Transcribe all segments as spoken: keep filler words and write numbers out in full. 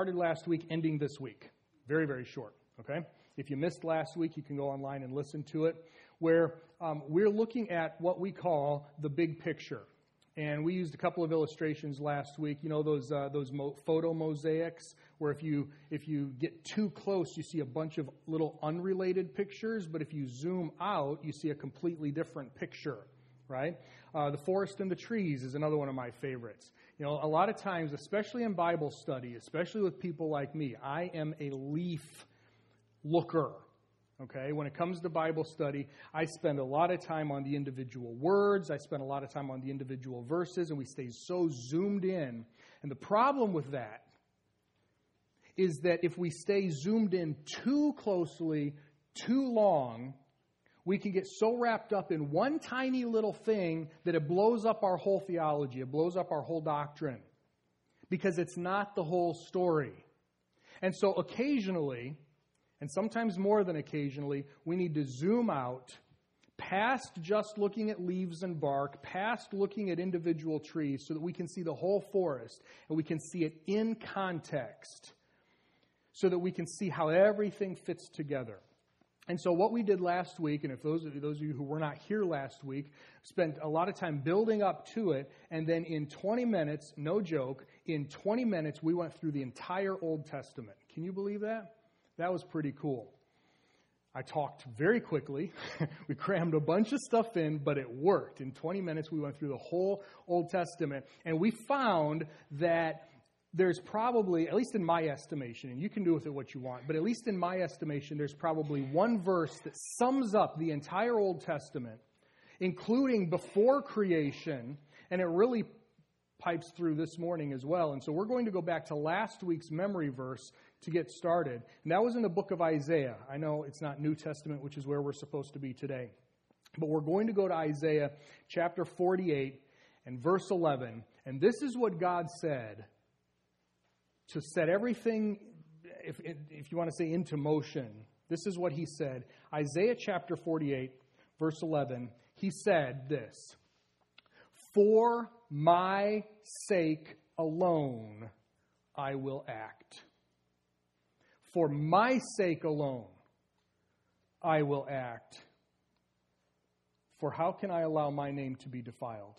started last week, ending this week. Very, very short, okay? If you missed last week, you can go online and listen to it, where um, we're looking at what we call the big picture. And we used a couple of illustrations last week. You know those uh, those mo- photo mosaics, where if you if you get too close, you see a bunch of little unrelated pictures, but if you zoom out, you see a completely different picture, right? Uh, the forest and the trees is another one of my favorites. You know, a lot of times, especially in Bible study, especially with people like me, I am a leaf looker, okay? When it comes to Bible study, I spend a lot of time on the individual words. I spend a lot of time on the individual verses, and we stay so zoomed in. And the problem with that is that if we stay zoomed in too closely, too long, we can get so wrapped up in one tiny little thing that it blows up our whole theology. It blows up our whole doctrine because it's not the whole story. And so occasionally, and sometimes more than occasionally, we need to zoom out past just looking at leaves and bark, past looking at individual trees, so that we can see the whole forest and we can see it in context, so that we can see how everything fits together. And so what we did last week, and if those of, those of you who were not here last week, spent a lot of time building up to it, and then in twenty minutes, no joke, in twenty minutes we went through the entire Old Testament. Can you believe that? That was pretty cool. I talked very quickly. We crammed a bunch of stuff in, but it worked. In twenty minutes, we went through the whole Old Testament, and we found that there's probably, at least in my estimation, and you can do with it what you want, but at least in my estimation, there's probably one verse that sums up the entire Old Testament, including before creation, and it really pipes through this morning as well. And so we're going to go back to last week's memory verse to get started. And that was in the book of Isaiah. I know it's not New Testament, which is where we're supposed to be today. But we're going to go to Isaiah chapter forty-eight and verse eleven. And this is what God said to set everything, if, if you want to say, into motion. This is what he said. Isaiah chapter forty-eight, verse eleven. He said this: "For my sake alone I will act. For my sake alone I will act. For how can I allow my name to be defiled?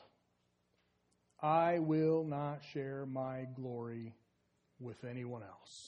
I will not share my glory with anyone else."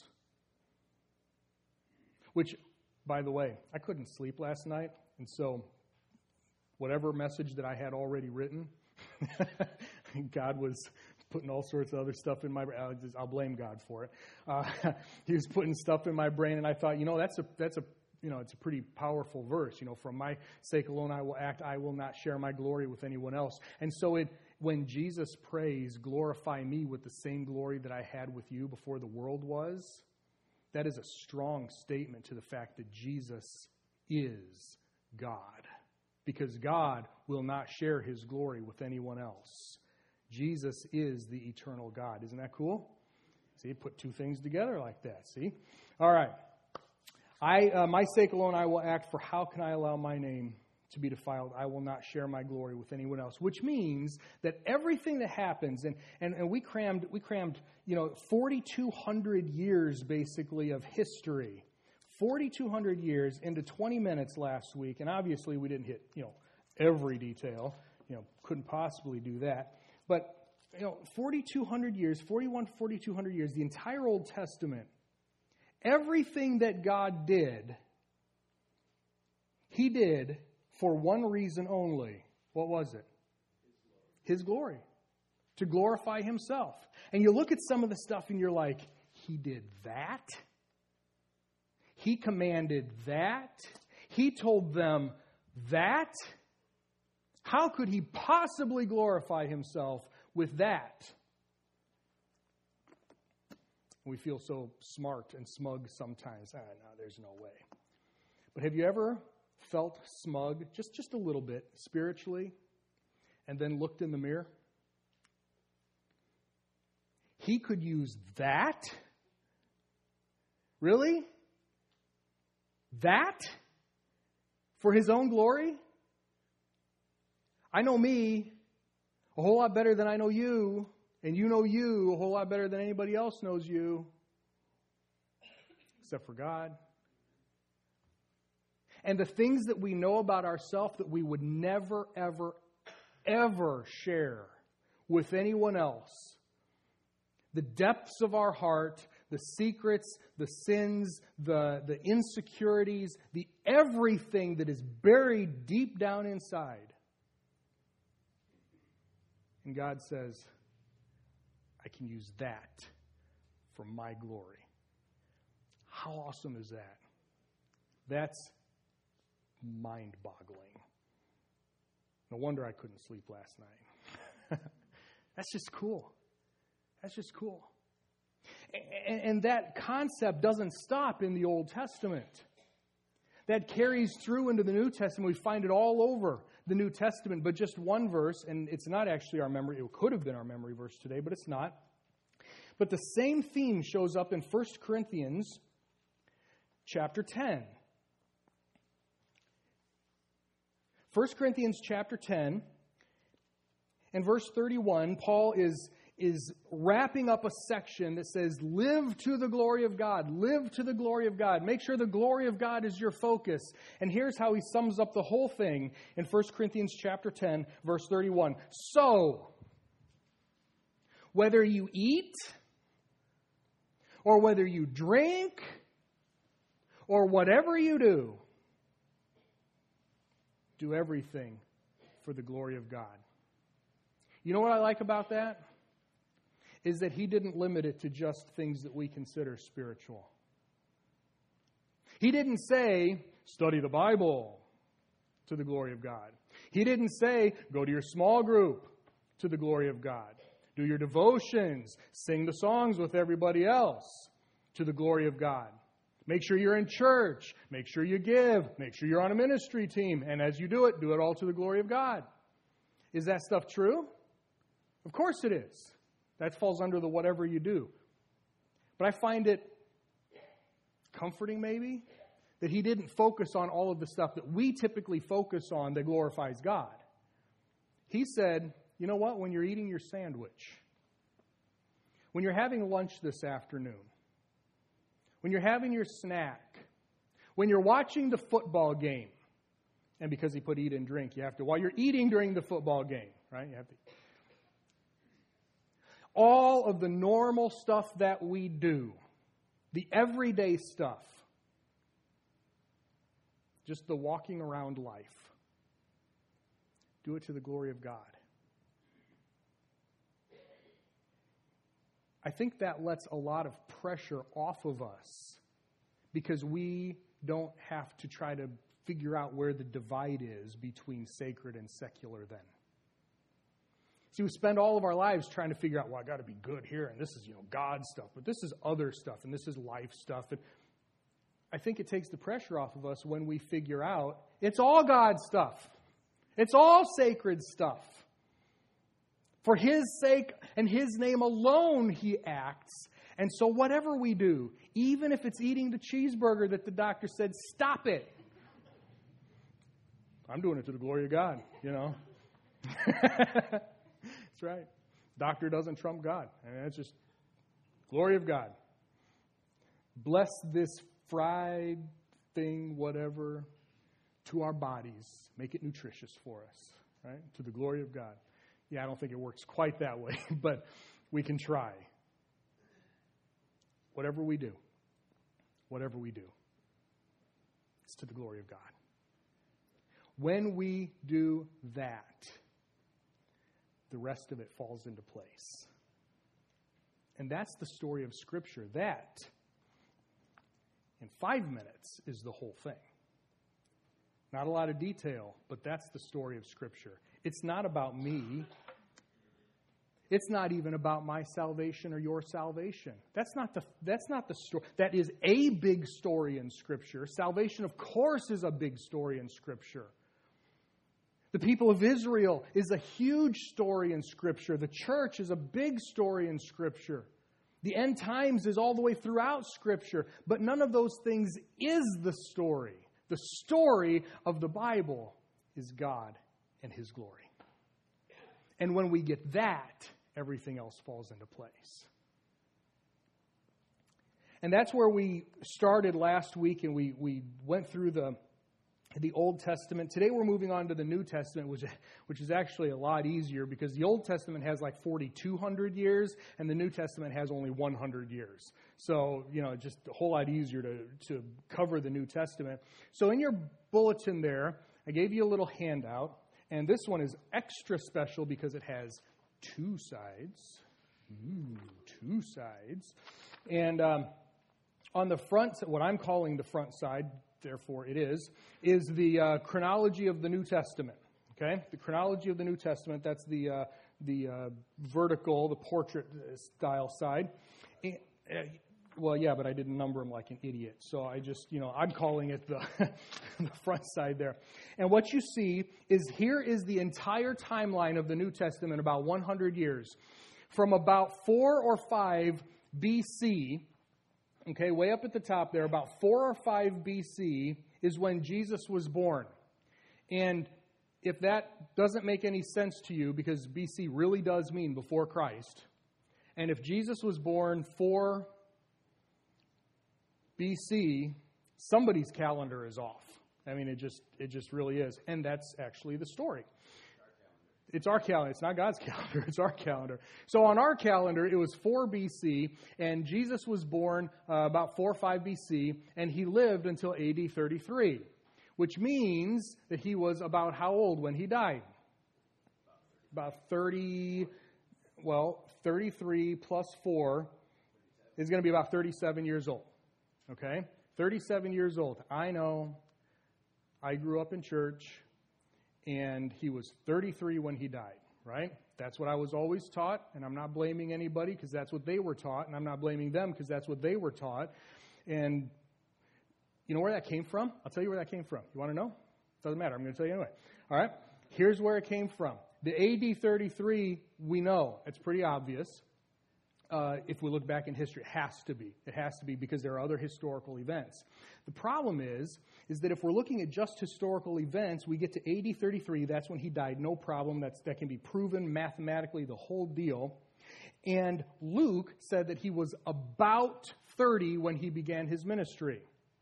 Which, by the way, I couldn't sleep last night, and so whatever message that I had already written, God was putting all sorts of other stuff in my brain. I'll, just, I'll blame God for it. Uh, he was putting stuff in my brain, and I thought, you know, that's a that's a you know, it's a pretty powerful verse. You know, for my sake alone I will act. I will not share my glory with anyone else. And so it, when Jesus prays, "Glorify me with the same glory that I had with you before the world was," that is a strong statement to the fact that Jesus is God. Because God will not share his glory with anyone else. Jesus is the eternal God. Isn't that cool? See, put two things together like that. See? All right. I, uh, my sake alone I will act, for how can I allow my name to be defiled? I will not share my glory with anyone else. Which means that everything that happens, and, and, and we crammed, we crammed, you know, forty-two hundred years basically of history. forty-two hundred years into twenty minutes last week, and obviously we didn't hit, you know, every detail. You know, couldn't possibly do that. But, you know, forty-two hundred years, forty-one, forty-two hundred years, the entire Old Testament, everything that God did, he did for one reason only. What was it? His glory. To glorify himself. And you look at some of the stuff and you're like, he did that? He commanded that? He told them that? How could he possibly glorify himself with that? We feel so smart and smug sometimes. Ah, no, there's no way. But have you ever felt smug, just, just a little bit, spiritually, and then looked in the mirror? He could use that? Really? That? For his own glory? I know me a whole lot better than I know you, and you know you a whole lot better than anybody else knows you. except for God. And the things that we know about ourselves that we would never, ever, ever share with anyone else. The depths of our heart, the secrets, the sins, the, the insecurities, the everything that is buried deep down inside. And God says, I can use that for my glory. How awesome is that? That's mind-boggling. No wonder I couldn't sleep last night. That's just cool. That's just cool. And, and that concept doesn't stop in the Old Testament. That carries through into the New Testament. We find it all over the New Testament, but just one verse, and it's not actually our memory. It could have been our memory verse today, but it's not. But the same theme shows up in First Corinthians chapter ten. First Corinthians chapter ten and verse thirty-one, Paul is, is wrapping up a section that says, live to the glory of God. Live to the glory of God. Make sure the glory of God is your focus. And here's how he sums up the whole thing in First Corinthians chapter ten, verse thirty-one. So, whether you eat, or whether you drink, or whatever you do, do everything for the glory of God. You know what I like about that? Is that he didn't limit it to just things that we consider spiritual. He didn't say, study the Bible to the glory of God. He didn't say, go to your small group to the glory of God. Do your devotions. Sing the songs with everybody else to the glory of God. Make sure you're in church. Make sure you give. Make sure you're on a ministry team. And as you do it, do it all to the glory of God. Is that stuff true? Of course it is. That falls under the whatever you do. But I find it comforting, maybe, that he didn't focus on all of the stuff that we typically focus on that glorifies God. He said, you know what? When you're eating your sandwich, when you're having lunch this afternoon, when you're having your snack, when you're watching the football game, and because he put eat and drink, you have to, while you're eating during the football game, right? You have to. All of the normal stuff that we do, the everyday stuff, just the walking around life, do it to the glory of God. I think that lets a lot of pressure off of us because we don't have to try to figure out where the divide is between sacred and secular then. See, we spend all of our lives trying to figure out, well, I got to be good here, and this is, you know, God stuff, but this is other stuff, and this is life stuff. And I think it takes the pressure off of us when we figure out it's all God stuff. It's all sacred stuff. For His sake and His name alone He acts. And so whatever we do, even if it's eating the cheeseburger that the doctor said, stop it. I'm doing it to the glory of God, you know. That's right. Doctor doesn't trump God. And it's just glory of God. Bless this fried thing, whatever, to our bodies. Make it nutritious for us, right? To the glory of God. Yeah, I don't think it works quite that way, but we can try. Whatever we do, whatever we do, it's to the glory of God. When we do that, the rest of it falls into place. And that's the story of Scripture. That, in five minutes, is the whole thing. Not a lot of detail, but that's the story of Scripture. It's not about me. It's not even about my salvation or your salvation. That's not the that's not the story. That is a big story in Scripture. Salvation, of course, is a big story in Scripture. The people of Israel is a huge story in Scripture. The church is a big story in Scripture. The end times is all the way throughout Scripture. But none of those things is the story. The story of the Bible is God and His glory. And when we get that, everything else falls into place. And that's where we started last week, and we, we went through the the Old Testament. Today we're moving on to the New Testament, which, which is actually a lot easier because the Old Testament has like forty-two hundred years, and the New Testament has only one hundred years. So, you know, just a whole lot easier to, to cover the New Testament. So in your bulletin there, I gave you a little handout, and this one is extra special because it has two sides. Ooh, two sides. And um, on the front, what I'm calling the front side, therefore it is, is the uh, chronology of the New Testament. Okay? The chronology of the New Testament, that's the uh, the uh, vertical, the portrait style side. And, uh, well, yeah, but I didn't number them like an idiot. So I just, you know, I'm calling it the, the front side there. And what you see is here is the entire timeline of the New Testament, about one hundred years. From about four or five B C, okay, way up at the top there, about four or five B C is when Jesus was born. And if that doesn't make any sense to you, because B C really does mean before Christ, and if Jesus was born four B C, somebody's calendar is off. I mean, it just it just really is. And that's actually the story. It's our calendar. It's not God's calendar. It's our calendar. So on our calendar, it was four B C, and Jesus was born uh, about four or five B C, and he lived until A D thirty-three, which means that he was about how old when he died? About thirty, well, thirty-three plus four is going to be about thirty-seven years old. Okay? thirty-seven years old. I know. I grew up in church. And he was thirty-three when he died, right? That's what I was always taught, and I'm not blaming anybody because that's what they were taught, and I'm not blaming them because that's what they were taught. And you know where that came from? I'll tell you where that came from. You want to know? Doesn't matter. I'm going to tell you anyway. All right? Here's where it came from. The A D thirty-three, we know. It's pretty obvious. Uh, if we look back in history, it has to be. It has to be because there are other historical events. The problem is, is that if we're looking at just historical events, we get to A D thirty-three, that's when he died, no problem. That's, that can be proven mathematically, the whole deal. And Luke said that he was about thirty when he began his ministry.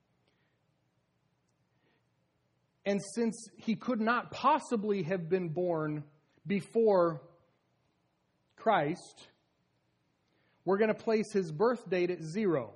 And since he could not possibly have been born before Christ, we're going to place his birth date at zero.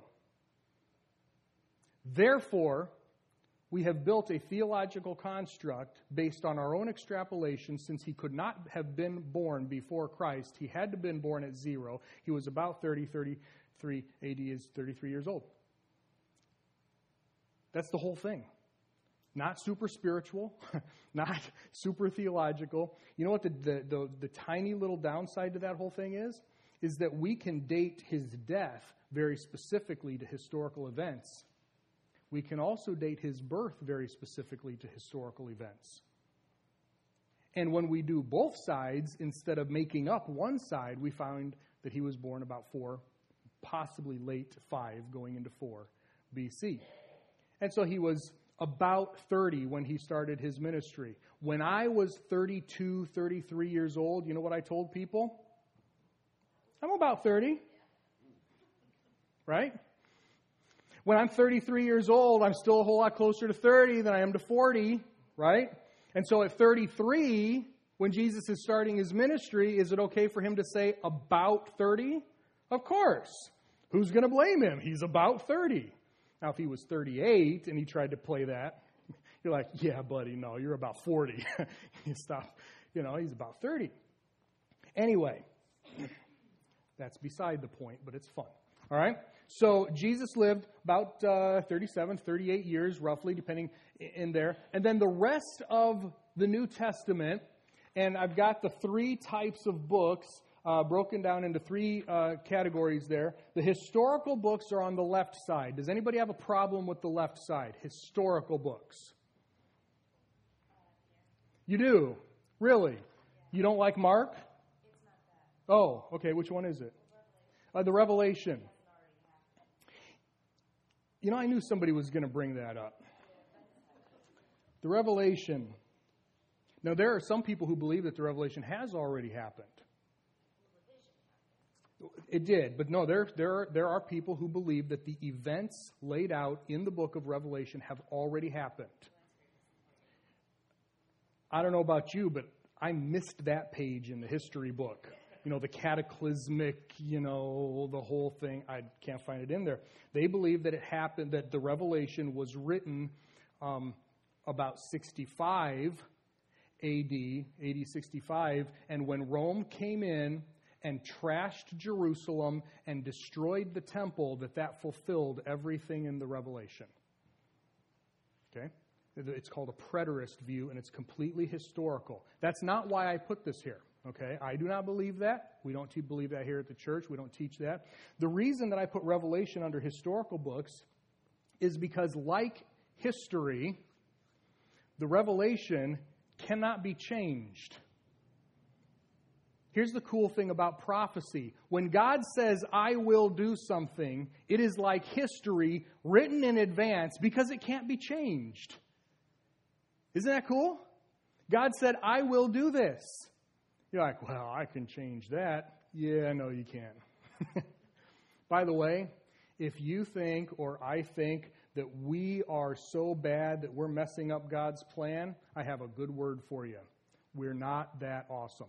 Therefore, we have built a theological construct based on our own extrapolation. Since he could not have been born before Christ, he had to have been born at zero. He was about thirty, thirty-three, A D is thirty-three years old. That's the whole thing. Not super spiritual, not super theological. You know what the, the, the, the tiny little downside to that whole thing is? Is that we can date his death very specifically to historical events. We can also date his birth very specifically to historical events. And when we do both sides, instead of making up one side, we find that he was born about four, possibly late five, going into four B C. And so he was about thirty when he started his ministry. When I was thirty-two, thirty-three years old, you know what I told people? I'm about thirty, right? When I'm thirty-three years old, I'm still a whole lot closer to thirty than I am to forty, right? And so at thirty-three, when Jesus is starting his ministry, is it okay for him to say about thirty? Of course. Who's going to blame him? He's about thirty. Now, if he was thirty-eight and he tried to play that, you're like, yeah, buddy, no, you're about forty. You stop. You know, he's about thirty. Anyway. That's beside the point, but it's fun. All right? So Jesus lived about uh, thirty-seven, thirty-eight years, roughly, depending in there. And then the rest of the New Testament, and I've got the three types of books uh, broken down into three uh, categories there. The historical books are on the left side. Does anybody have a problem with the left side? Historical books. You do? Really? You don't like Mark? Oh, okay. Which one is it? Uh, the Revelation. You know, I knew somebody was going to bring that up. The Revelation. Now, there are some people who believe that the Revelation has already happened. It did, but no, there, there, are, there are people who believe that the events laid out in the book of Revelation have already happened. I don't know about you, but I missed that page in the history book. You know, the cataclysmic, you know, the whole thing. I can't find it in there. They believe that it happened, that the Revelation was written um, about sixty-five A D, A D sixty-five, and when Rome came in and trashed Jerusalem and destroyed the temple, that that fulfilled everything in the Revelation. Okay? It's called a preterist view, and it's completely historical. That's not why I put this here. Okay? I do not believe that. We don't believe that here at the church. We don't teach that. The reason that I put Revelation under historical books is because, like history, the Revelation cannot be changed. Here's the cool thing about prophecy. When God says, I will do something, it is like history written in advance because it can't be changed. Isn't that cool? God said, I will do this. You're like, well, I can change that. Yeah, no, you can't. By the way, if you think or I think that we are so bad that we're messing up God's plan, I have a good word for you. We're not that awesome.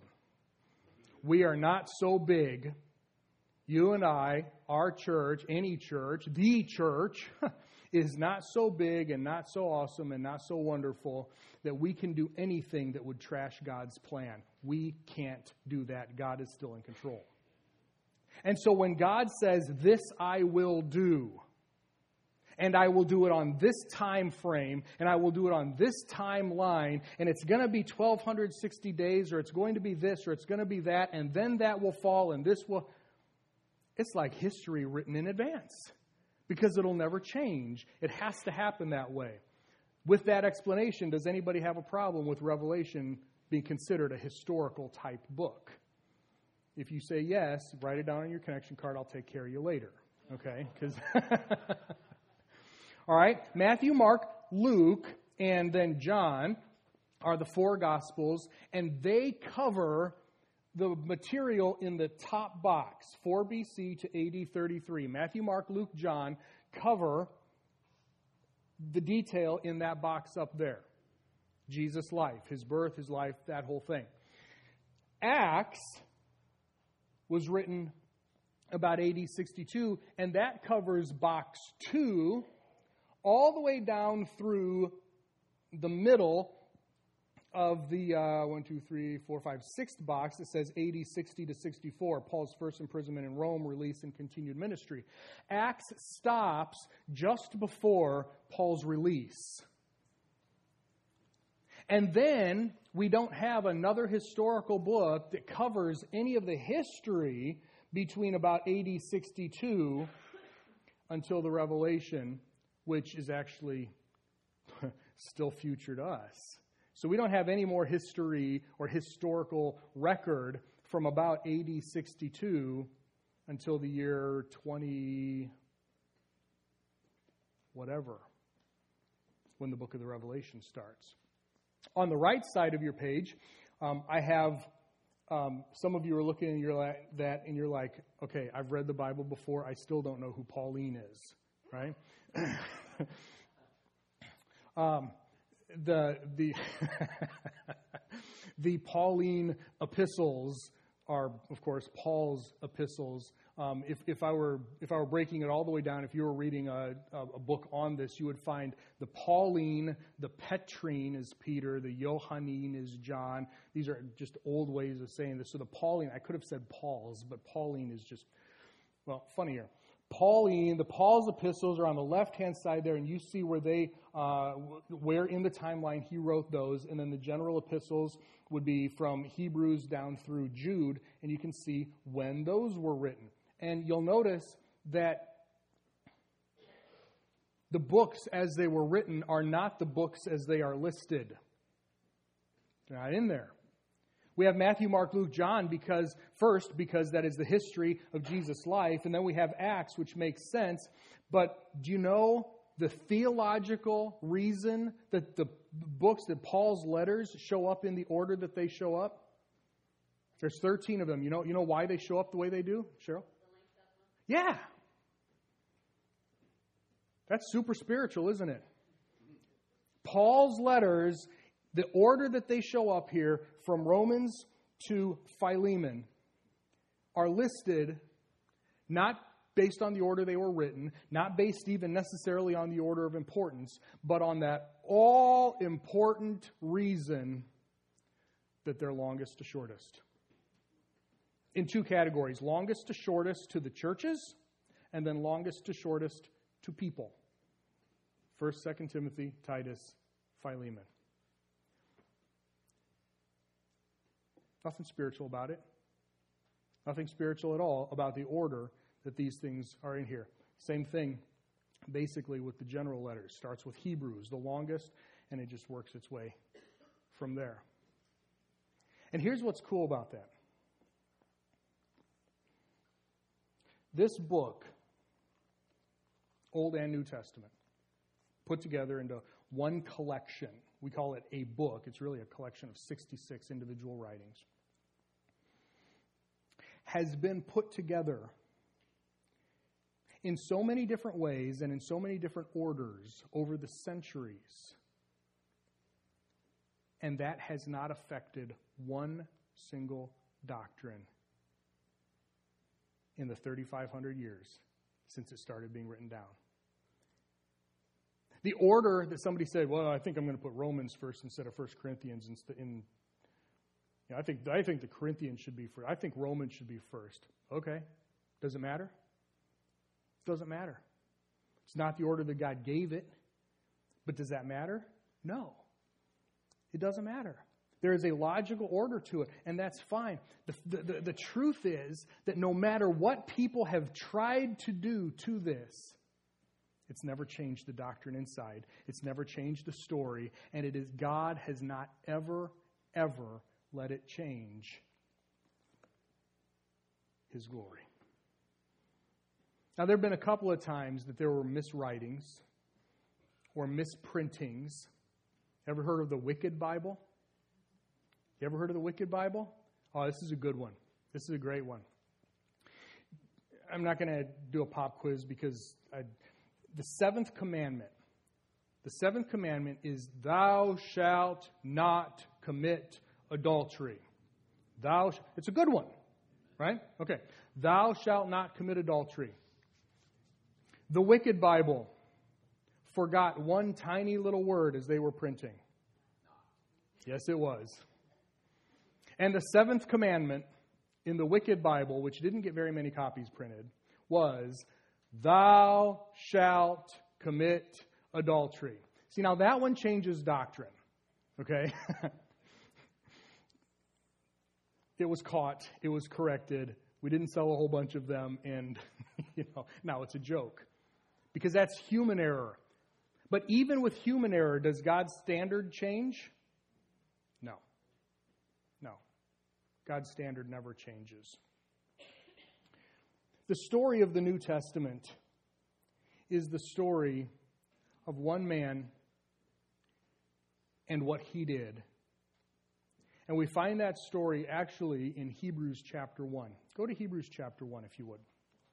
We are not so big. You and I, our church, any church, the church, is not so big and not so awesome and not so wonderful that we can do anything that would trash God's plan. We can't do that. God is still in control. And so when God says, this I will do, and I will do it on this time frame, and I will do it on this timeline, and it's going to be twelve sixty days, or it's going to be this, or it's going to be that, and then that will fall, and this will... It's like history written in advance, because it'll never change. It has to happen that way. With that explanation, does anybody have a problem with Revelation being considered a historical type book? If you say yes, write it down on your connection card. I'll take care of you later. Okay? Because... All right, Matthew, Mark, Luke, and then John are the four Gospels, and they cover the material in the top box, four B C to A D thirty-three. Matthew, Mark, Luke, John cover the detail in that box up there. Jesus' life, his birth, his life, that whole thing. Acts was written about A D sixty-two, and that covers box two, all the way down through the middle of the uh, one, two, three, four, five, sixth box. It says A D sixty to sixty-four, Paul's first imprisonment in Rome, release, and continued ministry. Acts stops just before Paul's release. And then we don't have another historical book that covers any of the history between about A D sixty-two until the Revelation, which is actually still future to us. So we don't have any more history or historical record from about A D sixty-two until the year twenty whatever, when the book of the Revelation starts. On the right side of your page, um, I have, um, some of you are looking at your la- that and you're like, okay, I've read the Bible before, I still don't know who Pauline is, right? um, the the the Pauline epistles are, of course, Paul's epistles. Um, if if I were if I were breaking it all the way down, if you were reading a, a, a book on this, you would find the Pauline, the Petrine is Peter, the Johannine is John. These are just old ways of saying this. So the Pauline, I could have said Paul's, but Pauline is just, well, funnier. Pauline, the Paul's epistles are on the left-hand side there, and you see where they, uh, where in the timeline he wrote those, and then the general epistles would be from Hebrews down through Jude, and you can see when those were written. And you'll notice that the books as they were written are not the books as they are listed. They're not in there. We have Matthew, Mark, Luke, John because, first, because that is the history of Jesus' life. And then we have Acts, which makes sense. But do you know the theological reason that the books, that Paul's letters show up in the order that they show up? There's thirteen of them. You know, you know why they show up the way they do, Cheryl? Yeah. That's super spiritual, isn't it? Paul's letters, the order that they show up here from Romans to Philemon are listed not based on the order they were written, not based even necessarily on the order of importance, but on that all-important reason that they're longest to shortest. In two categories, longest to shortest to the churches, and then longest to shortest to people. First, Second Timothy, Titus, Philemon. Nothing spiritual about it. Nothing spiritual at all about the order that these things are in here. Same thing, basically, with the general letters. Starts with Hebrews, the longest, and it just works its way from there. And here's what's cool about that. This book, Old and New Testament, put together into one collection. We call it a book. It's really a collection of sixty-six individual writings. Has been put together in so many different ways and in so many different orders over the centuries. And that has not affected one single doctrine in the thirty-five hundred years since it started being written down. The order that somebody said, well, I think I'm going to put Romans first instead of First Corinthians. In, in you know, I think I think the Corinthians should be first. I think Romans should be first. Okay. Does it matter? Doesn't matter. It's not the order that God gave it. But does that matter? No. It doesn't matter. There is a logical order to it, and that's fine. The, the, the, the truth is that no matter what people have tried to do to this, it's never changed the doctrine inside. It's never changed the story, and it is God has not ever, ever let it change His glory. Now, there have been a couple of times that there were miswritings or misprintings. Ever heard of the Wicked Bible? You ever heard of the Wicked Bible? Oh, this is a good one. This is a great one. I'm not going to do a pop quiz because I, the seventh commandment, the seventh commandment is thou shalt not commit adultery. Thou, sh- it's a good one, right? Okay. Thou shalt not commit adultery. The Wicked Bible forgot one tiny little word as they were printing. Yes, it was. And the seventh commandment in the Wicked Bible, which didn't get very many copies printed, was, thou shalt commit adultery. See, now that one changes doctrine, okay? It was caught. It was corrected. We didn't sell a whole bunch of them, and you know, now it's a joke. Because that's human error. But even with human error, does God's standard change? No. No. God's standard never changes. The story of the New Testament is the story of one man and what he did. And we find that story actually in Hebrews chapter one. Go to Hebrews chapter one if you would.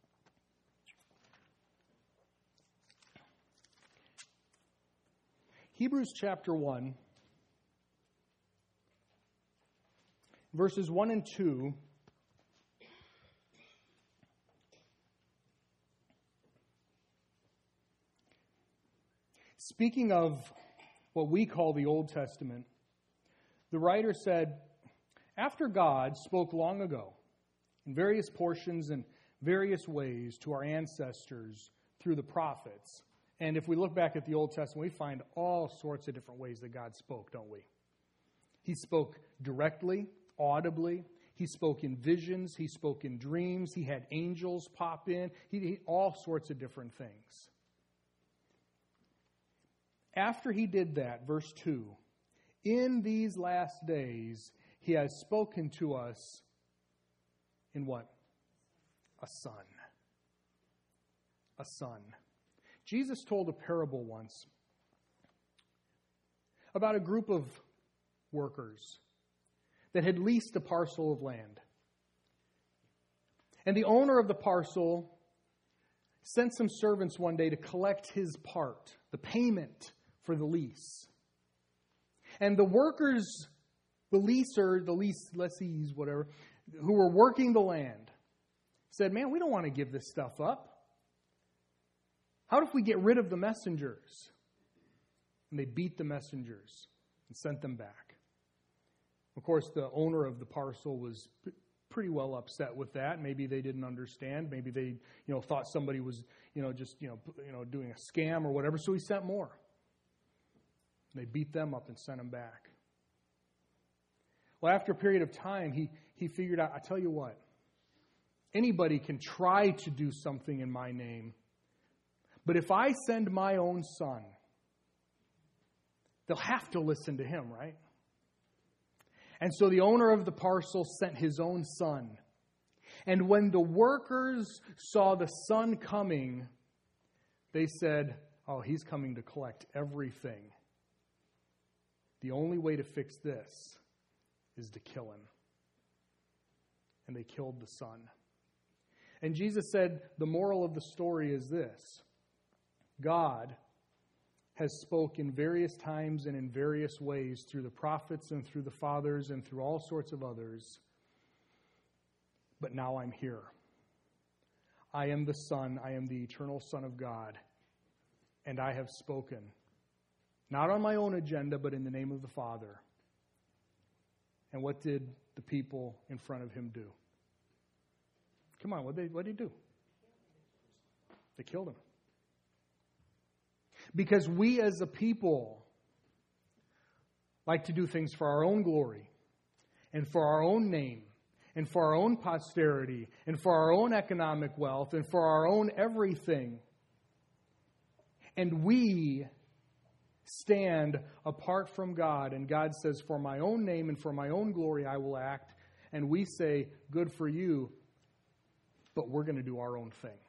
Hebrews chapter one, verses one and two. Speaking of what we call the Old Testament, the writer said, after God spoke long ago in various portions and various ways to our ancestors through the prophets. And if we look back at the Old Testament, we find all sorts of different ways that God spoke, don't we? He spoke directly, audibly. He spoke in visions. He spoke in dreams. He had angels pop in. He, he all sorts of different things. After he did that, verse two, in these last days, he has spoken to us in what? A son. A son. Jesus told a parable once about a group of workers that had leased a parcel of land. And the owner of the parcel sent some servants one day to collect his part, the payment for the lease. And the workers, the leaser, the lease lessees, whatever, who were working the land, said, man, we don't want to give this stuff up. How if we get rid of the messengers? And they beat the messengers and sent them back. Of course, the owner of the parcel was p- pretty well upset with that. Maybe they didn't understand. Maybe they, you know, thought somebody was, you know, just, you know, p- you know, doing a scam or whatever. So he sent more. They beat them up and sent them back. Well, after a period of time, he he figured out, I tell you what, anybody can try to do something in my name, but if I send my own son, they'll have to listen to him, right? And so the owner of the parcel sent his own son. And when the workers saw the son coming, they said, oh, he's coming to collect everything. The only way to fix this is to kill him. And they killed the son. And Jesus said, the moral of the story is this: God has spoken various times and in various ways through the prophets and through the fathers and through all sorts of others. But now I'm here. I am the Son. I am the eternal Son of God. And I have spoken. Not on my own agenda, but in the name of the Father. And what did the people in front of him do? Come on, what did they, what did he do? They killed him. Because we as a people like to do things for our own glory and for our own name and for our own posterity and for our own economic wealth and for our own everything. And we stand apart from God, and God says, for my own name and for my own glory I will act. And we say, good for you, but we're going to do our own thing.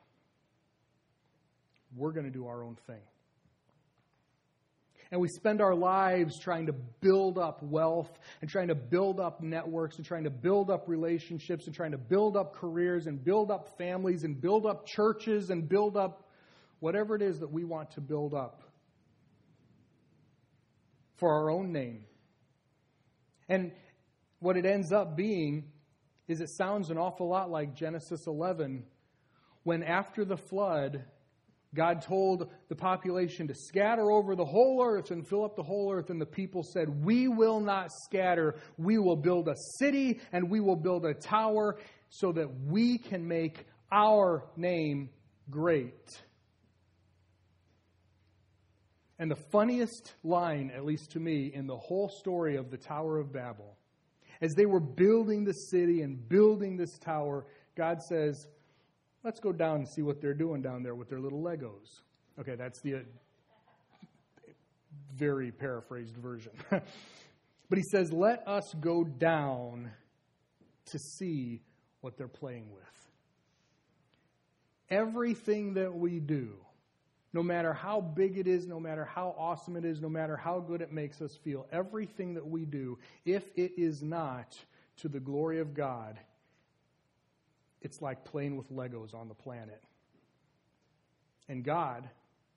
We're going to do our own thing. And we spend our lives trying to build up wealth and trying to build up networks and trying to build up relationships and trying to build up careers and build up families and build up churches and build up whatever it is that we want to build up for our own name. And what it ends up being is it sounds an awful lot like Genesis eleven, when after the flood, God told the population to scatter over the whole earth and fill up the whole earth. And the people said, we will not scatter. We will build a city and we will build a tower so that we can make our name great. And the funniest line, at least to me, in the whole story of the Tower of Babel, as they were building the city and building this tower, God says, let's go down and see what they're doing down there with their little Legos. Okay, that's the uh, very paraphrased version. But he says, let us go down to see what they're playing with. Everything that we do, no matter how big it is, no matter how awesome it is, no matter how good it makes us feel, everything that we do, if it is not to the glory of God, it's like playing with Legos on the planet. And God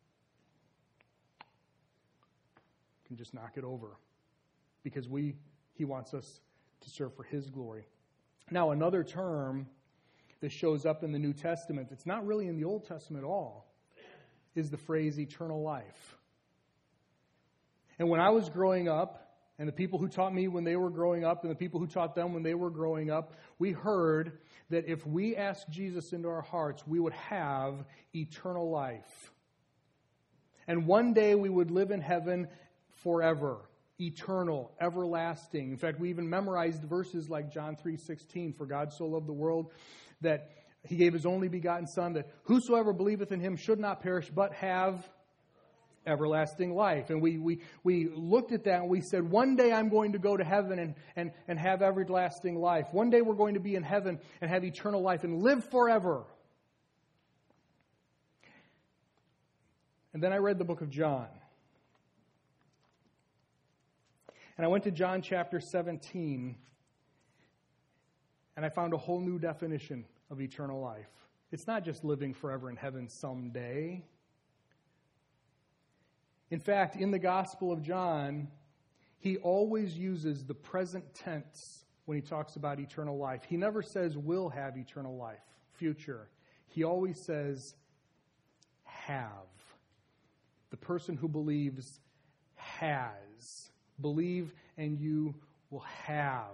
can just knock it over because we He wants us to serve for His glory. Now, another term that shows up in the New Testament, it's not really in the Old Testament at all, is the phrase eternal life. And when I was growing up, and the people who taught me when they were growing up, and the people who taught them when they were growing up, we heard that if we asked Jesus into our hearts, we would have eternal life. And one day we would live in heaven forever, eternal, everlasting. In fact, we even memorized verses like John three sixteen, for God so loved the world that He gave His only begotten Son, that whosoever believeth in Him should not perish, but have everlasting life. And we we we looked at that and we said, one day I'm going to go to heaven and, and, and have everlasting life. One day we're going to be in heaven and have eternal life and live forever. And then I read the book of John. And I went to John chapter seventeen. And I found a whole new definition of eternal life. It's not just living forever in heaven someday. In fact, in the Gospel of John, he always uses the present tense when he talks about eternal life. He never says will have eternal life, future. He always says have. The person who believes has. Believe and you will have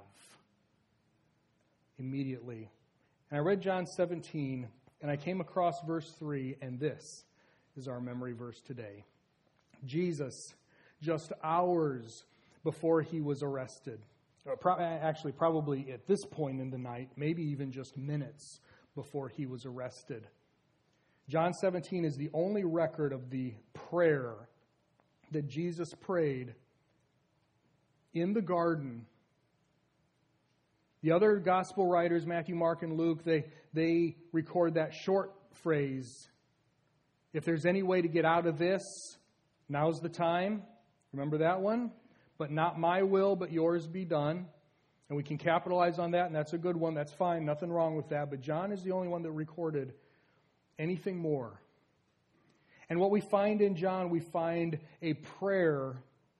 immediately. And I read John seventeen, and I came across verse three, and this is our memory verse today. Jesus, just hours before he was arrested, or pro- actually probably at this point in the night, maybe even just minutes before he was arrested. John seventeen is the only record of the prayer that Jesus prayed in the garden. The other gospel writers, Matthew, Mark, and Luke, they, they record that short phrase, if there's any way to get out of this, now's the time. Remember that one? But not my will, but yours be done. And we can capitalize on that, and that's a good one. That's fine. Nothing wrong with that. But John is the only one that recorded anything more. And what we find in John, we find a prayer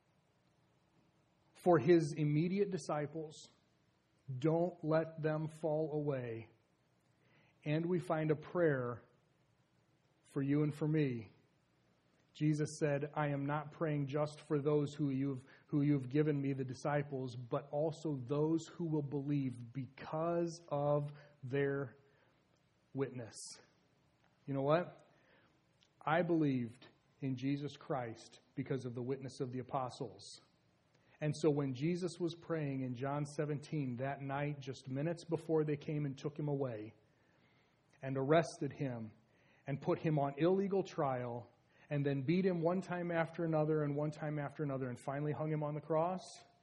for his immediate disciples. Don't let them fall away. And we find a prayer for you and for me. Jesus said, I am not praying just for those who you've, who you've given me, the disciples, but also those who will believe because of their witness. You know what? I believed in Jesus Christ because of the witness of the apostles. And so when Jesus was praying in John seventeen that night, just minutes before they came and took him away and arrested him and put him on illegal trial and then beat him one time after another and one time after another and finally hung him on the cross,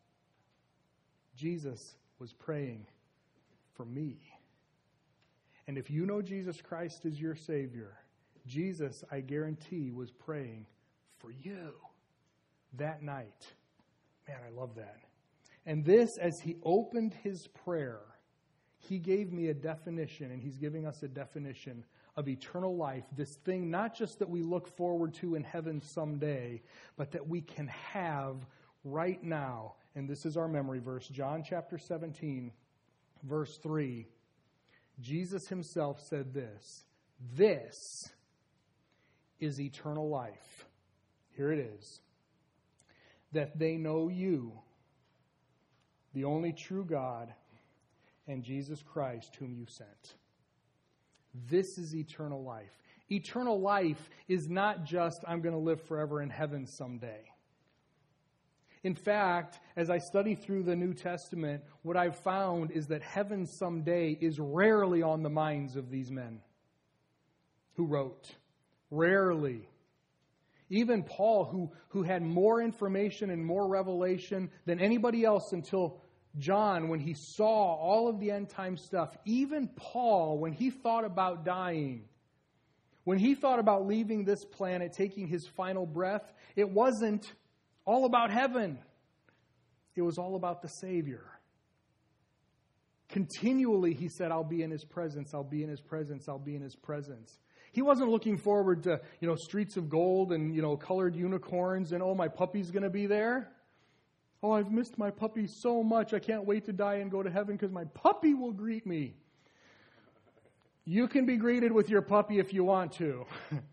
Jesus was praying for me. And if you know Jesus Christ as your Savior, Jesus, I guarantee, was praying for you that night. Man, I love that. And this, as he opened his prayer, he gave me a definition, and he's giving us a definition of eternal life. This thing, not just that we look forward to in heaven someday, but that we can have right now. And this is our memory verse, John chapter seventeen, verse three. Jesus himself said this, this is eternal life. Here it is. That they know you, the only true God, and Jesus Christ whom you sent. This is eternal life. Eternal life is not just, I'm going to live forever in heaven someday. In fact, as I study through the New Testament, what I've found is that heaven someday is rarely on the minds of these men who wrote. Rarely. Even Paul, who, who had more information and more revelation than anybody else until John, when he saw all of the end time stuff, even Paul, when he thought about dying, when he thought about leaving this planet, taking his final breath, it wasn't all about heaven. It was all about the Savior. Continually, he said, I'll be in his presence, I'll be in his presence, I'll be in his presence. He wasn't looking forward to, you know, streets of gold and, you know, colored unicorns and, oh, my puppy's going to be there. Oh, I've missed my puppy so much. I can't wait to die and go to heaven because my puppy will greet me. You can be greeted with your puppy if you want to.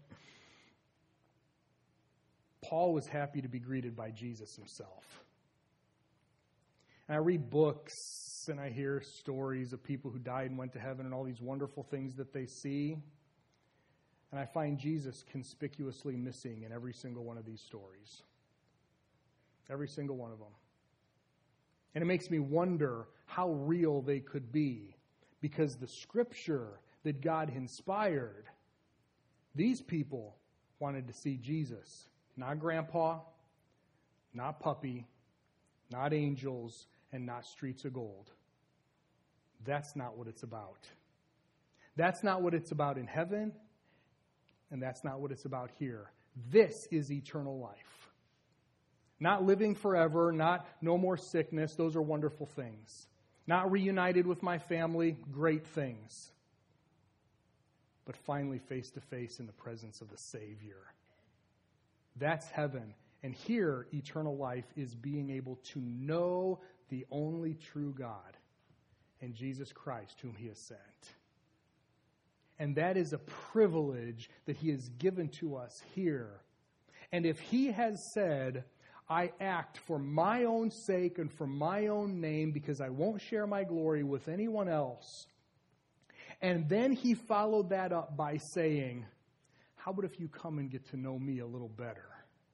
Paul was happy to be greeted by Jesus himself. And I read books and I hear stories of people who died and went to heaven and all these wonderful things that they see. And I find Jesus conspicuously missing in every single one of these stories. Every single one of them. And it makes me wonder how real they could be. Because the scripture that God inspired, these people wanted to see Jesus. Not grandpa, not puppy, not angels, and not streets of gold. That's not what it's about. That's not what it's about in heaven. And that's not what it's about here. This is eternal life. Not living forever, not no more sickness. Those are wonderful things. Not reunited with my family, great things. But finally face to face in the presence of the Savior. That's heaven. And here, eternal life is being able to know the only true God and Jesus Christ whom He has sent. And that is a privilege that He has given to us here. And if He has said, I act for my own sake and for my own name because I won't share my glory with anyone else, and then He followed that up by saying, how about if you come and get to know me a little better?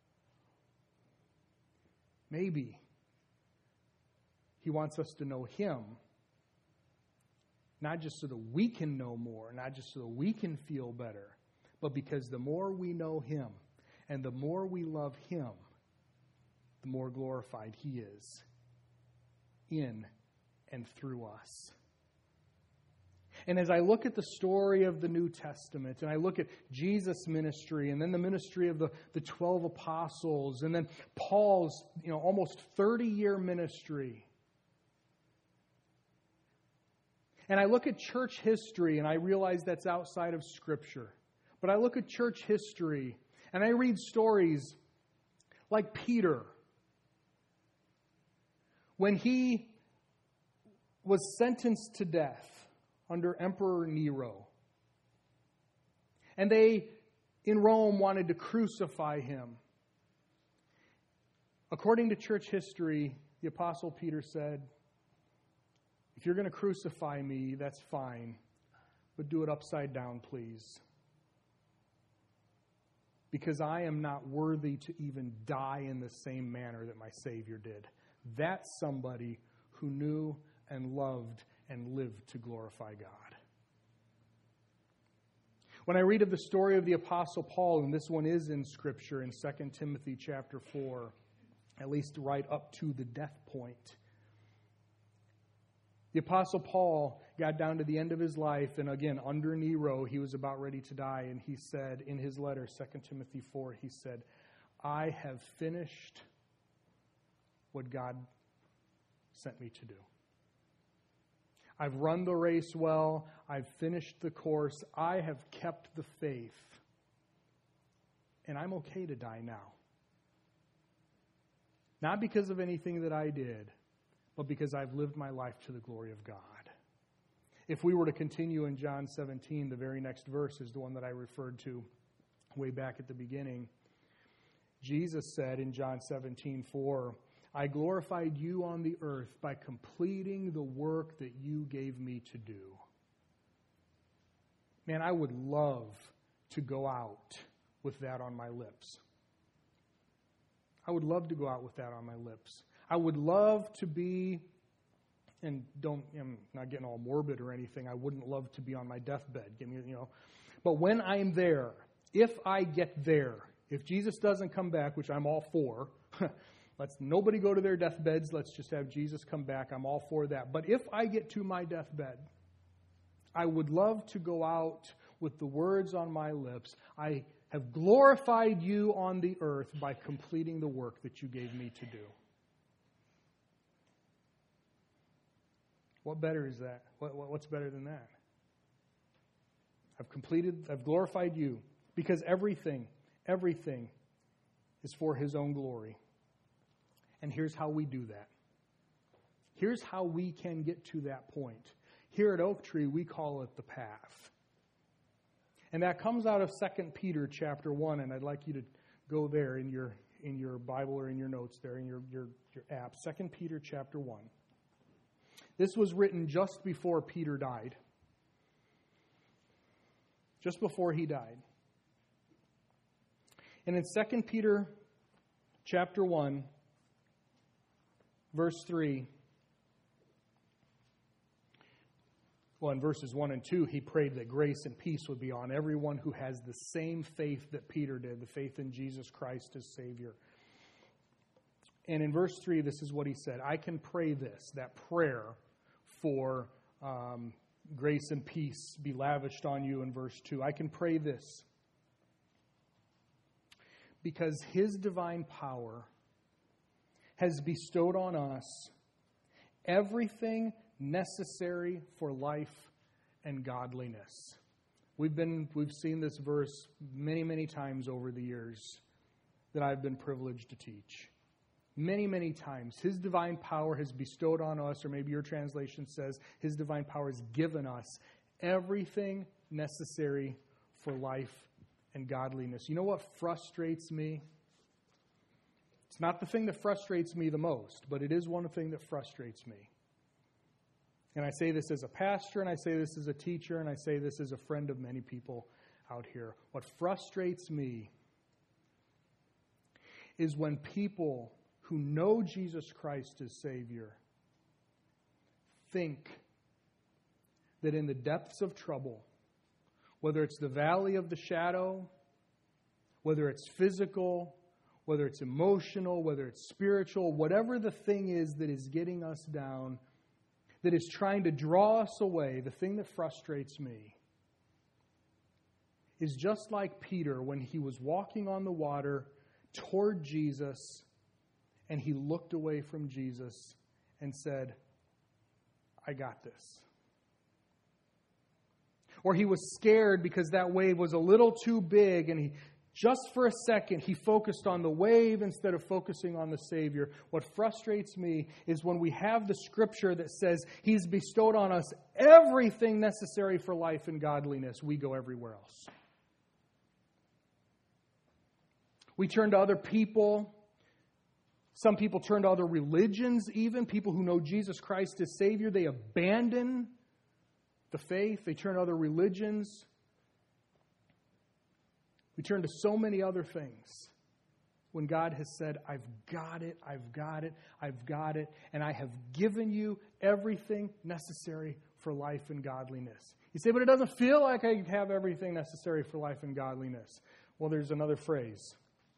Maybe He wants us to know Him, not just so that we can know more, not just so that we can feel better, but because the more we know Him and the more we love Him, the more glorified He is in and through us. And as I look at the story of the New Testament, and I look at Jesus' ministry, and then the ministry of the, the twelve apostles, and then Paul's, you know, almost thirty-year ministry, and I look at church history, and I realize that's outside of Scripture. But I look at church history, and I read stories like Peter, when he was sentenced to death under Emperor Nero. And they, in Rome, wanted to crucify him. According to church history, the Apostle Peter said, if you're going to crucify me, that's fine, but do it upside down, please. Because I am not worthy to even die in the same manner that my Savior did. That's somebody who knew and loved and lived to glorify God. When I read of the story of the Apostle Paul, and this one is in Scripture in Second Timothy chapter four, at least right up to the death point, the Apostle Paul got down to the end of his life, and again, under Nero, he was about ready to die, and he said in his letter, Second Timothy four, he said, I have finished what God sent me to do. I've run the race well. I've finished the course. I have kept the faith. And I'm okay to die now. Not because of anything that I did, but because I've lived my life to the glory of God. If we were to continue in John seventeen, the very next verse is the one that I referred to way back at the beginning. Jesus said in John seventeen four, I glorified you on the earth by completing the work that you gave me to do. Man, I would love to go out with that on my lips. I would love to go out with that on my lips. I would love to be, and don't, I'm not getting all morbid or anything, I wouldn't love to be on my deathbed. Give me, you know, but when I'm there, if I get there, if Jesus doesn't come back, which I'm all for, let's nobody go to their deathbeds. Let's just have Jesus come back. I'm all for that. But if I get to my deathbed, I would love to go out with the words on my lips, I have glorified you on the earth by completing the work that you gave me to do. What better is that? What, what, what's better than that? I've completed, I've glorified you because everything, everything is for His own glory. And here's how we do that. Here's how we can get to that point. Here at Oak Tree, we call it the path. And that comes out of Second Peter chapter one, and I'd like you to go there in your in your Bible or in your notes there, in your, your, your app. Second Peter chapter one. This was written just before Peter died. Just before he died. And in Second Peter chapter one, verse three, well, in verses one and two, he prayed that grace and peace would be on everyone who has the same faith that Peter did, the faith in Jesus Christ as Savior. And in verse three, this is what he said. I can pray this, that prayer for um, grace and peace be lavished on you in verse two. I can pray this because His divine power has bestowed on us everything necessary for life and godliness. We've been we've seen this verse many, many times over the years that I've been privileged to teach. Many, many times. His divine power has bestowed on us, or maybe your translation says, His divine power has given us everything necessary for life and godliness. You know what frustrates me? It's not the thing that frustrates me the most, but it is one thing that frustrates me. And I say this as a pastor, and I say this as a teacher, and I say this as a friend of many people out here. What frustrates me is when people who know Jesus Christ as Savior think that in the depths of trouble, whether it's the valley of the shadow, whether it's physical, whether it's emotional, whether it's spiritual, whatever the thing is that is getting us down, that is trying to draw us away, the thing that frustrates me is just like Peter when he was walking on the water toward Jesus, and he looked away from Jesus and said, I got this. Or he was scared because that wave was a little too big, and he just for a second he focused on the wave instead of focusing on the Savior. What frustrates me is when we have the scripture that says He's bestowed on us everything necessary for life and godliness, we go everywhere else. We turn to other people. Some people turn to other religions even. People who know Jesus Christ as Savior, they abandon the faith. They turn to other religions. We turn to so many other things when God has said, I've got it, I've got it, I've got it, and I have given you everything necessary for life and godliness. You say, but it doesn't feel like I have everything necessary for life and godliness. Well, there's another phrase.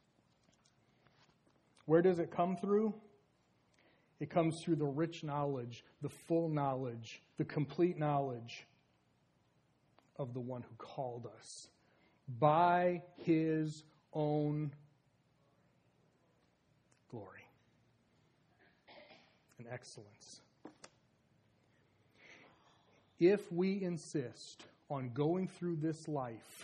Where does it come through? It comes through the rich knowledge, the full knowledge, the complete knowledge of the one who called us by His own glory and excellence. If we insist on going through this life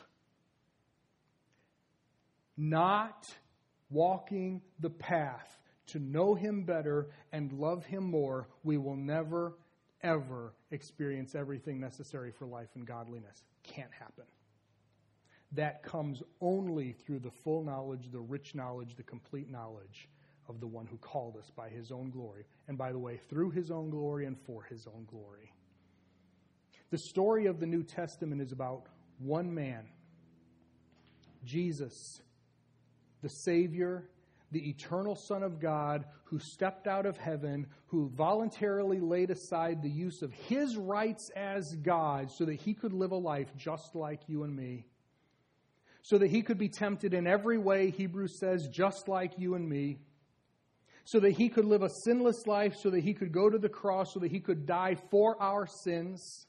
not walking the path to know Him better and love Him more, we will never, ever experience everything necessary for life and godliness. Can't happen. That comes only through the full knowledge, the rich knowledge, the complete knowledge of the one who called us by His own glory. And by the way, through His own glory and for His own glory. The story of the New Testament is about one man, Jesus, the Savior, the eternal Son of God, who stepped out of heaven, who voluntarily laid aside the use of His rights as God so that He could live a life just like you and me. So that He could be tempted in every way, Hebrews says, just like you and me. So that He could live a sinless life, so that He could go to the cross, so that He could die for our sins.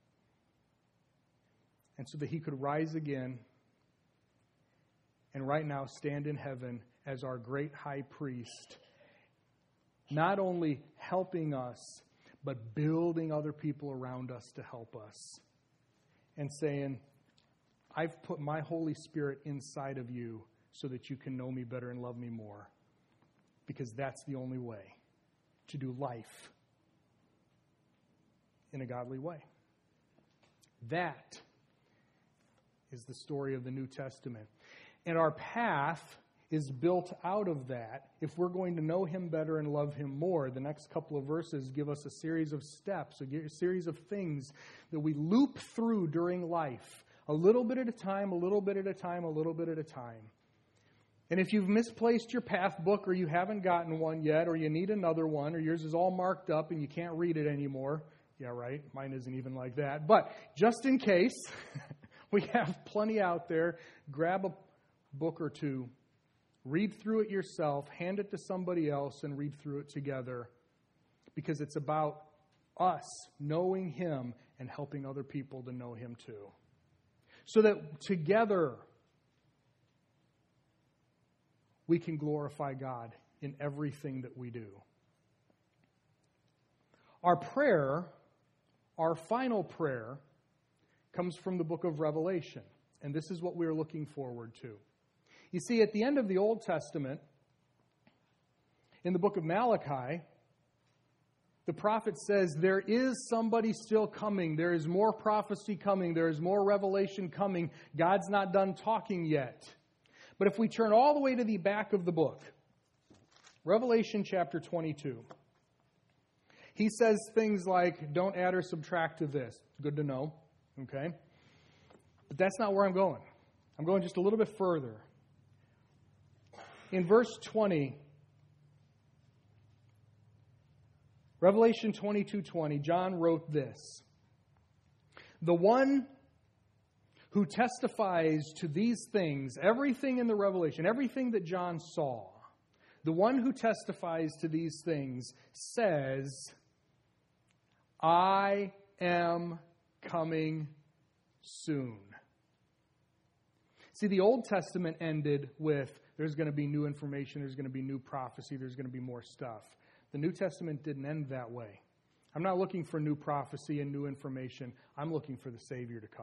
And so that He could rise again and right now stand in heaven as our great high priest, not only helping us, but building other people around us to help us. And saying, I've put my Holy Spirit inside of you so that you can know me better and love me more. Because that's the only way to do life in a godly way. That is the story of the New Testament. And our path is built out of that. If we're going to know Him better and love Him more, the next couple of verses give us a series of steps, a series of things that we loop through during life. A little bit at a time, a little bit at a time, a little bit at a time. And if you've misplaced your path book or you haven't gotten one yet, or you need another one, or yours is all marked up and you can't read it anymore, yeah, right, mine isn't even like that. But just in case, we have plenty out there. Grab a book or two, read through it yourself, hand it to somebody else, and read through it together. Because it's about us knowing Him and helping other people to know Him too. So that together we can glorify God in everything that we do. Our prayer, our final prayer, comes from the book of Revelation. And this is what we're looking forward to. You see, at the end of the Old Testament, in the book of Malachi, the prophet says, there is somebody still coming. There is more prophecy coming. There is more revelation coming. God's not done talking yet. But if we turn all the way to the back of the book, Revelation chapter twenty-two, he says things like, don't add or subtract to this. Good to know, okay? But that's not where I'm going. I'm going just a little bit further. In verse twenty, Revelation twenty-two twenty, John wrote this. The one who testifies to these things, everything in the Revelation, everything that John saw, the one who testifies to these things says, I am coming soon. See, the Old Testament ended with, there's going to be new information, there's going to be new prophecy, there's going to be more stuff. The New Testament didn't end that way. I'm not looking for new prophecy and new information. I'm looking for the Savior to come.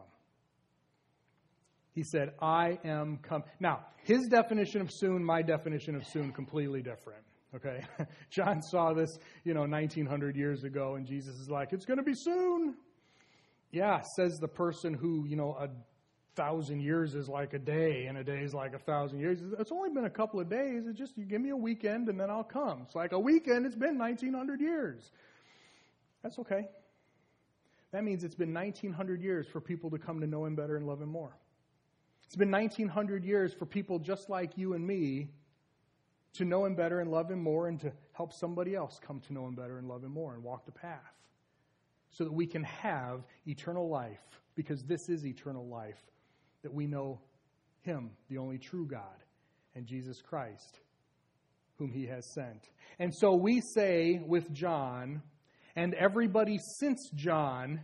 He said, I am come. Now, his definition of soon, my definition of soon, completely different. Okay? John saw this, you know, nineteen hundred years ago, and Jesus is like, it's going to be soon. Yeah, says the person who, you know, a thousand years is like a day, and a day is like a thousand years. It's only been a couple of days. It's just, you give me a weekend, and then I'll come. It's like a weekend, it's been nineteen hundred years. That's okay. That means it's been nineteen hundred years for people to come to know Him better and love Him more. It's been nineteen hundred years for people just like you and me to know Him better and love Him more, and to help somebody else come to know Him better and love Him more and walk the path, so that we can have eternal life, because this is eternal life, that we know Him, the only true God, and Jesus Christ, whom He has sent. And so we say with John, and everybody since John,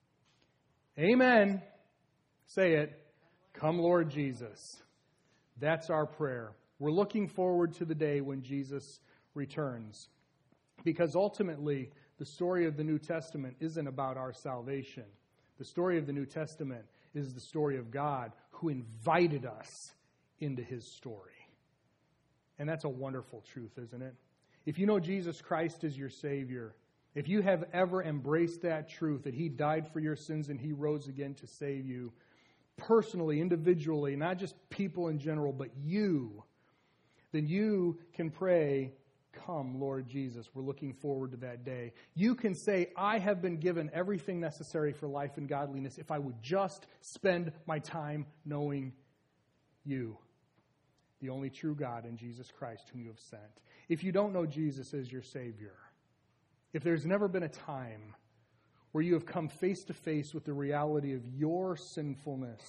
amen, say it, come Lord Jesus. That's our prayer. We're looking forward to the day when Jesus returns. Because ultimately, the story of the New Testament isn't about our salvation. The story of the New Testament is the story of God who invited us into His story. And that's a wonderful truth, isn't it? If you know Jesus Christ as your Savior, if you have ever embraced that truth, that He died for your sins and He rose again to save you, personally, individually, not just people in general, but you, then you can pray, come, Lord Jesus. We're looking forward to that day. You can say, I have been given everything necessary for life and godliness if I would just spend my time knowing you, the only true God, and Jesus Christ whom you have sent. If you don't know Jesus as your Savior, if there's never been a time where you have come face to face with the reality of your sinfulness,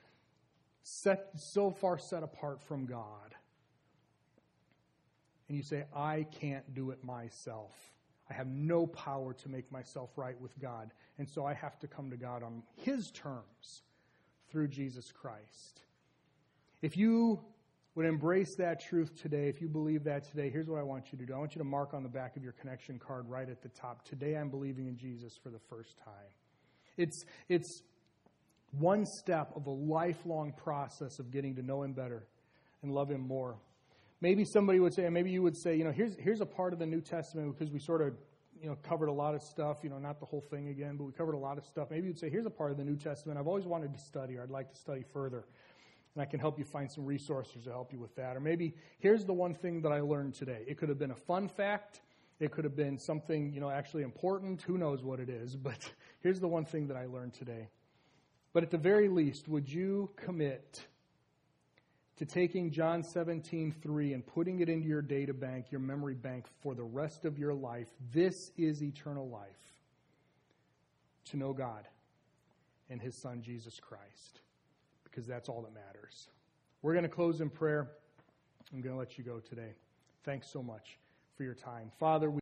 set so far set apart from God, and you say, I can't do it myself. I have no power to make myself right with God, and so I have to come to God on His terms through Jesus Christ. If you would embrace that truth today, if you believe that today, here's what I want you to do. I want you to mark on the back of your connection card right at the top, today I'm believing in Jesus for the first time. It's, it's one step of a lifelong process of getting to know Him better and love Him more. Maybe somebody would say, and maybe you would say, you know, here's here's a part of the New Testament, because we sort of, you know, covered a lot of stuff, you know, not the whole thing again, but we covered a lot of stuff. Maybe you'd say, here's a part of the New Testament I've always wanted to study, or I'd like to study further. And I can help you find some resources to help you with that. Or maybe here's the one thing that I learned today. It could have been a fun fact. It could have been something, you know, actually important. Who knows what it is? But here's the one thing that I learned today. But at the very least, would you commit to taking John seventeen three and putting it into your data bank, your memory bank, for the rest of your life? This is eternal life. To know God and His Son, Jesus Christ. Because that's all that matters. We're going to close in prayer. I'm going to let you go today. Thanks so much for your time. Father, we